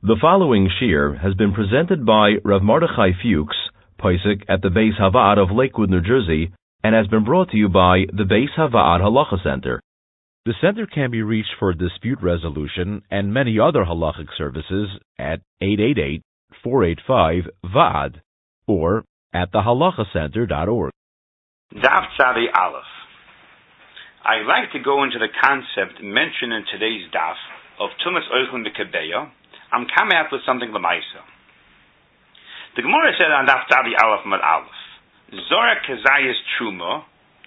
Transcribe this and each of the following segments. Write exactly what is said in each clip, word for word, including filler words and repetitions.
The following shir has been presented by Rav Mordechai Fuchs, Posek at the Beis Havad of Lakewood, New Jersey, and has been brought to you by the Beis Havad Halacha Center. The center can be reached for dispute resolution and many other halachic services at eight eight eight, four eight five, V A D or at the halacha center dot org. Daf Tzadi Aleph. I'd like to go into the concept mentioned in today's daf of Tumas Oichlin B'Kebeya. I'm coming out with something l'maisa. The Gemara said on Daf Tzadi Aleph Mad Aleph, Zora Kazayas Truma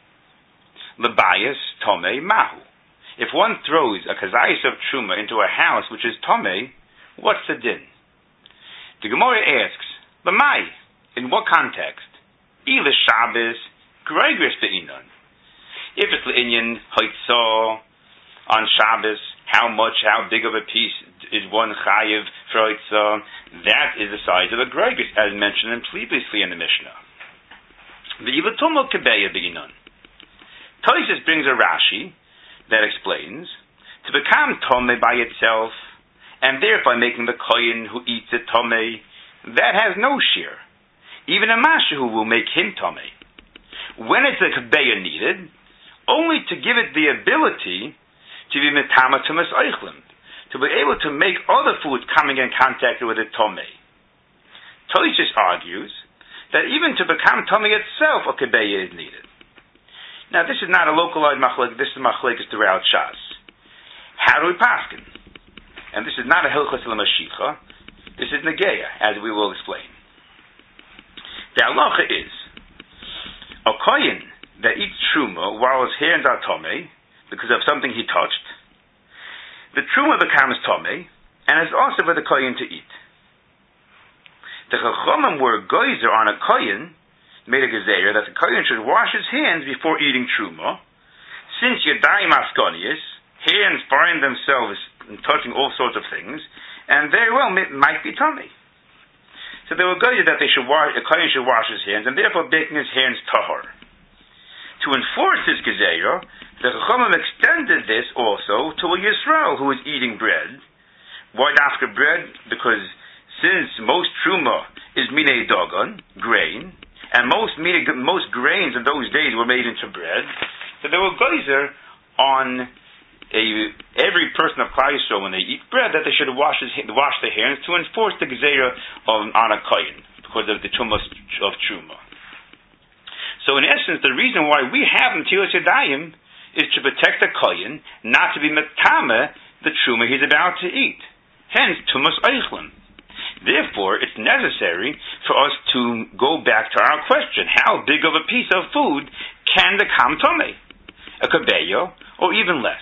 L'Bayas Tomei Mahu. If one throws a Kazayas of Truma into a house which is Tomei, what's the din? The Gemara asks, L'mai, in what context? Ila Shabbos, Gregris Be'inon. If it's L'Inyan, Hoitzo, on Shabbos, how much, how big of a piece is one chayiv for Hoitzo? That is the size of a Gregris, as mentioned previously in the Mishnah. The Ila Tumo Kebeya Be'inon. Tosfos brings a Rashi that explains, to become Tomei by itself, and thereby making the kohen who eats it Tomei, that has no shear. Even a Mashahu will make him Tomei. When it's a Kebeya needed, only to give it the ability to be Metama Tumas Oichlin, to be able to make other food coming in contact with it Tomei. Tosfos argues that even to become Tomei itself, a Kebeya is needed. Now, this is not a localized machlek, this is machlekes throughout Shas. How do we paskin? And this is not a hilchos l'mashicha, this is negeya, as we will explain. The halacha is, a kohen that eats truma while his hands are tomei, because of something he touched, the truma becomes tomei, and is also for the kohen to eat. The chachamim were geyser on a kohen, made a gezeira that the kohen should wash his hands before eating truma, since yadayim askonius, hands find themselves in touching all sorts of things, and very well may, might be tummy. So they were geyser that they should wash, a kohen should wash his hands, and therefore making his hands tahor. To enforce this gezeira, the chachamim extended this also to a Yisrael who is eating bread. Why after bread? Because since most truma is minei dogon, grain, and most most grains in those days were made into bread, so they were geyser on a, every person of Klal Yisrael when they eat bread that they should wash his, wash their hands to enforce the gezeira on, on a kohen because of the tumas of truma. So in essence, the reason why we have Netilas Yadayim is to protect the kohen, not to be metame the truma he's about to eat. Hence, tumas oichlin. Therefore, it's necessary for us to go back to our question: how big of a piece of food can become tomei? A kebeya, or even less?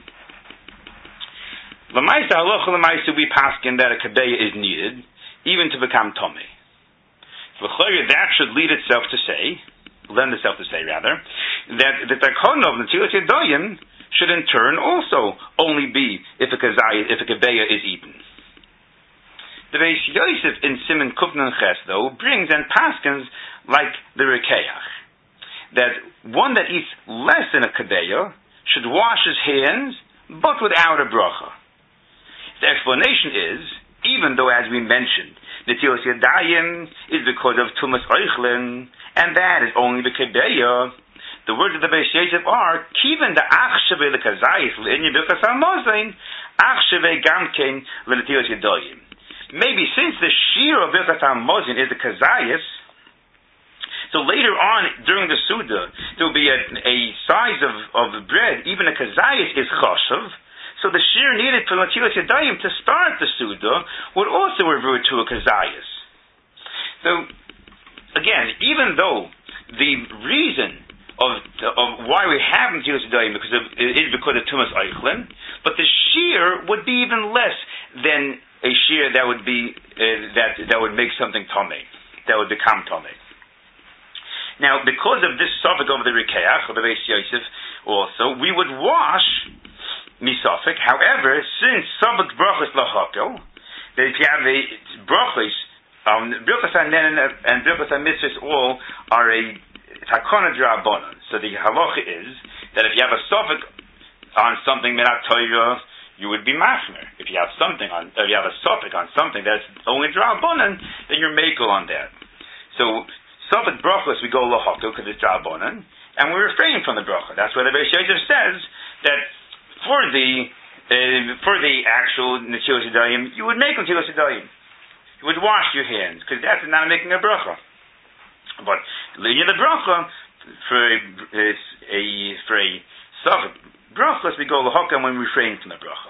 L'maisa halacha l'maisa we paskin that a kebeya is needed, even to become tomei. That should lead itself to say, lend itself to say rather, that that the kohen of Netilas Yadayim should in turn also only be if a kazai, if a kebeya is eaten. The Beis Yosef in Siman Kufnan Ches, though, brings and paskins like the Rekeach, that one that eats less than a kebeya should wash his hands, but without a bracha. The explanation is, even though, as we mentioned, Netilas Yadayim is because of Tumas Oichlin, and that is only the kebeya, the words of the Beis Yosef are, Kiven da achsheve le kazayis le'inyan birkas ha'mozain, achsheve gamkein le Netilas Yadayim. Maybe since the shear of Birkas HaMazon is the kazayas, so later on during the Suda there will be a, a size of, of bread, even a kazayas is chashav, so the shear needed for Netilas Yadayim to start the Suda would also revert to a kazayas. So again, even though the reason of, of why we have Netilas Yadayim because of, is because of Tumas Oichlin, but the shear would be even less than a shear that would be uh, that that would make something tomei, that would become tomei. Now, because of this suffix of the Rekeach or the Beis Yosef, also we would wash misafik. However, since suffix brachos lachakel, that if you have a brachos, um, brachos hanen and brachos hamitzvos all are a takana d'rabbanan. So the halacha is that if you have a suffix on something minat Torah, you would be machmer. If you have something on, if you have a suffix on something that's only drabonan, then you're makel on that. So suffix brachos we go lahatu because it's drabonan, and we refrain from the bracha. That's why the Beis Yosef says that for the uh, for the actual netilas yadayim, you would make netilas yadayim. You would wash your hands because that's not making a bracha. But linya the bracha for a, a for a suffix brachos we go lahakam when we refrain from the bracha.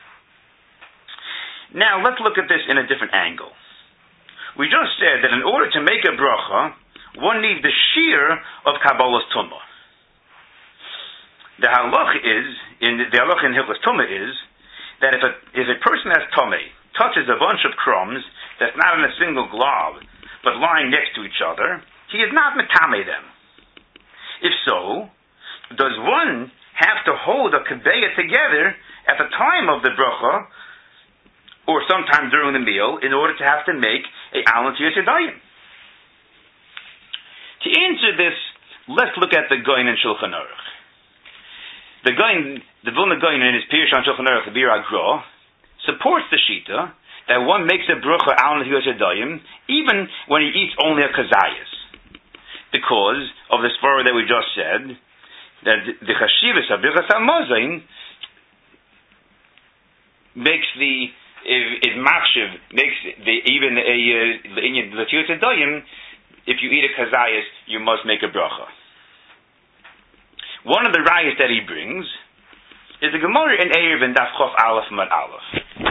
Now let's look at this in a different angle. We just said that in order to make a bracha, one needs the shear of Kabbalah's tumah. The halach is in the halach in Hilchos Tumah is that if a if a person has tumah touches a bunch of crumbs that's not in a single glob but lying next to each other, he is not metameh them. If so, does one have to hold a kebeya together at the time of the bracha or sometime during the meal in order to have to make a alon tiyas yadayim? To answer this, let's look at the Goyin and Shulchan Aruch. The Goyin, the Vilna Goyin in his Pirush on Shulchan Aruch, the Bir Agro, supports the shita that one makes a bracha alon tiyas yadayim even when he eats only a kazayas, because of the svara that we just said, that the chashivas of Birchas HaMazon makes the is machshiv makes the even a in the tiyas yadayim. If you eat a kazayas, you must make a bracha. One of the rayas that he brings is the Gemara in Erev and Daf Chof Aleph Mad Aleph.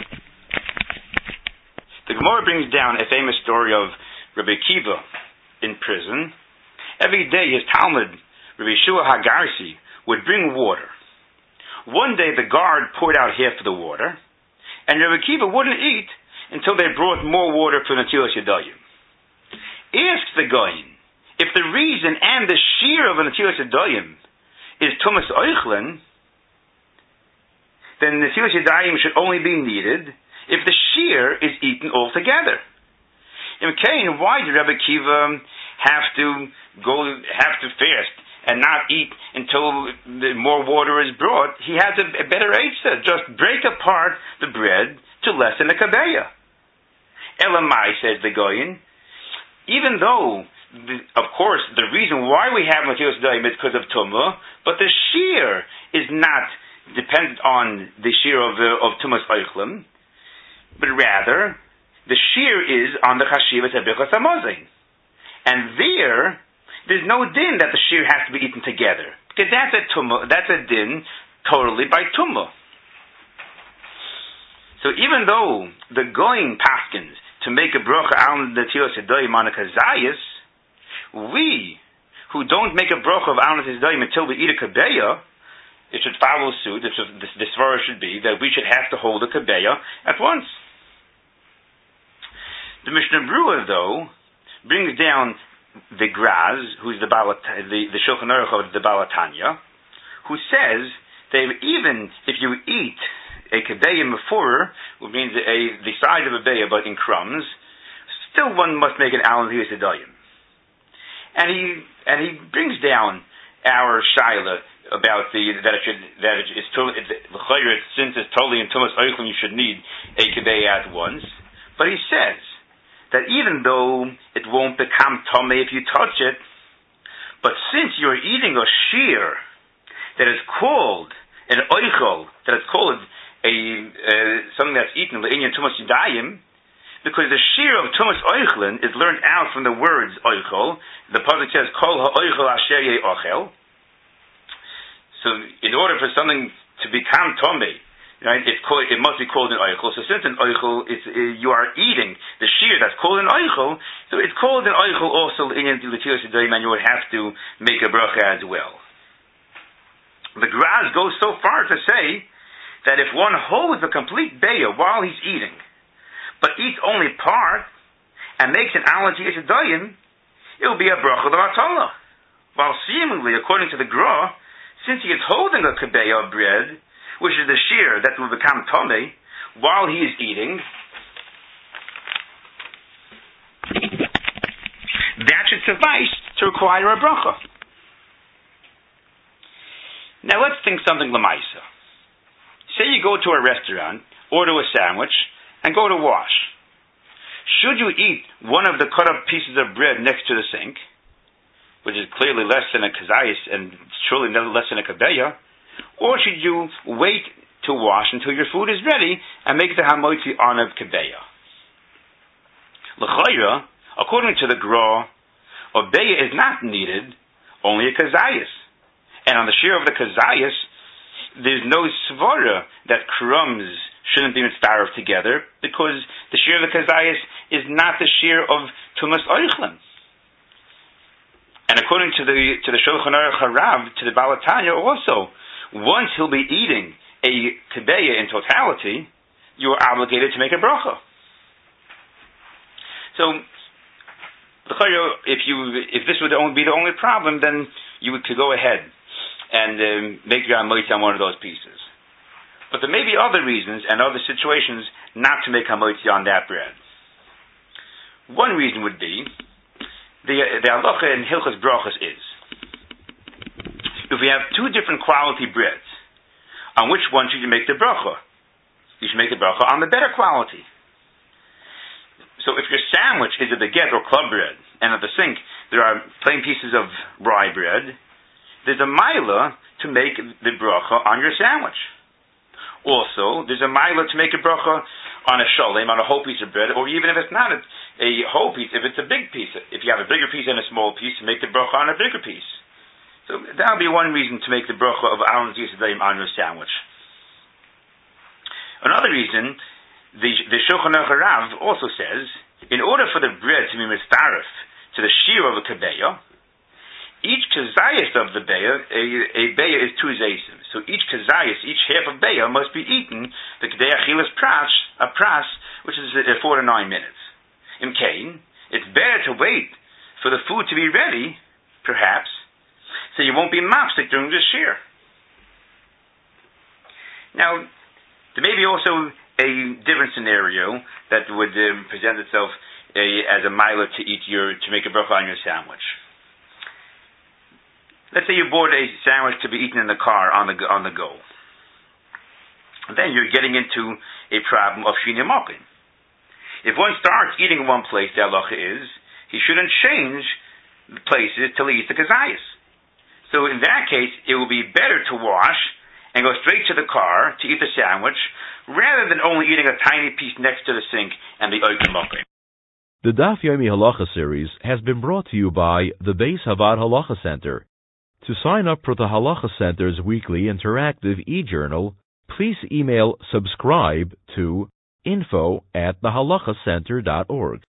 The Gemara brings down a famous story of Rabbi Akiva in prison. Every day his Talmud, Rabbi Yeshua Hagarsi, would bring water. One day the guard poured out half of the water, and Rabbi Akiva wouldn't eat until they brought more water for Netilas Yadayim. Asks the Goyin, if the reason and the shear of a Netilas Yadayim is Tumas Oichlin, then Netilas Yadayim should only be needed if the shear is eaten altogether. In Cain, why did Rabbi Akiva have to go, have to fast and not eat until the more water is brought? He has a, a better eitzah. Just break apart the bread to lessen the kabeya. Elamai, says the Goyin, even though, the, of course, the reason why we have Netilas Yadayim is because of Tumah, but the shear is not dependent on the shear of, uh, of Tumas Oichlin, but rather, the shear is on the Chashivas of Birchas HaMazon. And there, there's no din that the shear has to be eaten together. Because that's a tumah, that's a din totally by tumah. So even though the Goyin paskins to make a bracha al netilas yadayim on a kazayas, we, who don't make a bracha of al netilas yadayim until we eat a kabeya, it should follow suit, it should, this, this svara should be, that we should have to hold a kabeya at once. The Mishnah Berurah, though, brings down the Graz, who's the Balat, the, the Shulchan Aruch of the Balatanya, who says that even if you eat a kebeya mefurah, which means a, the size of a beya but in crumbs, still one must make an alon tiyas yadayim. And he and he brings down our shaila about the that it should that it is totally since it's totally in tumas oichlin you should need a kebeya at once. But he says that even though it won't become tummy if you touch it, but since you're eating a shear that is called an oichel, that is called a uh, something that's eaten in tumas yadayim, because the shear of tumas oichlin is learned out from the words oichel. The pasuk says kol ha'oichel asher ye'ochel. So, in order for something to become tummy, right, it's called, it must be called an oichel. So, since an oichel, it's uh, you are eating the shear that's called an oichel, so it's called an oichel also in the netilas yadayim, and you would have to make a bracha as well. The Graz goes so far to say that if one holds a complete beya while he's eating, but eats only part, and makes an alon tiyas yadayim, it will be a bracha l'vatala. While seemingly, according to the Gra, since he is holding a kebeya of bread, which is the shear that will become tomei, while he is eating, that should suffice to require a bracha. Now let's think something lemaisa. Say you you go to a restaurant, order a sandwich, and go to wash. Should you eat one of the cut-up pieces of bread next to the sink, which is clearly less than a kazayis and surely less than a kabeya, or should you wait to wash until your food is ready and make the hamoitzi on a kabeya? L'chayra, according to the Gra, a beya is not needed, only a kazayis. And on the shear of the kazayis, there's no svara that crumbs shouldn't be mitzvah together, because the shear of the kazayis is not the shear of tumas oichlim. And according to the to the Shulchan Aruch Harav, to the Baal HaTanya also, once he'll be eating a kabeya in totality, you are obligated to make a bracha. So, if you if this would only be the only problem, then you could go ahead and um, make your hamoitzi on one of those pieces. But there may be other reasons and other situations not to make hamoitzi on that bread. One reason would be the the halacha in Hilchos Brachos is, if we have two different quality breads, on which one should you make the bracha? You should make the bracha on the better quality. So if your sandwich is a baguette or club bread, and at the sink there are plain pieces of rye bread, there's a milah to make the bracha on your sandwich. Also, there's a milah to make a bracha on a sholem, on a whole piece of bread, or even if it's not a, a whole piece, if it's a big piece, if you have a bigger piece and a small piece, to make the bracha on a bigger piece. So that'll be one reason to make the bracha of Aaron Yisrael on your sandwich. Another reason, the, the Shulchan Aruch Harav also says, in order for the bread to be mitzaref to the shear of a kabeya, each kazayas of the beya, a, a beya is two zaysim. So each kazayas, each half of beya must be eaten, the kedei achilas pras, a pras, which is uh, four to nine minutes. In Cain, it's better to wait for the food to be ready, perhaps, so you won't be mopsik during the shear. Now, there may be also a different scenario that would uh, present itself uh, as a milah to eat your, to make a bracha on your sandwich. Let's say you bought a sandwich to be eaten in the car on the on the go. And then you're getting into a problem of shinya mokin. If one starts eating in one place, the halacha is, he shouldn't change places till he eats the kazayas. So in that case, it will be better to wash and go straight to the car to eat the sandwich, rather than only eating a tiny piece next to the sink and the oikum mokin. The Daf Yomi Halacha series has been brought to you by the Beis Havad Halacha Center. To sign up for the Halacha Center's weekly interactive e-journal, please email subscribe to info at the halacha center dot org.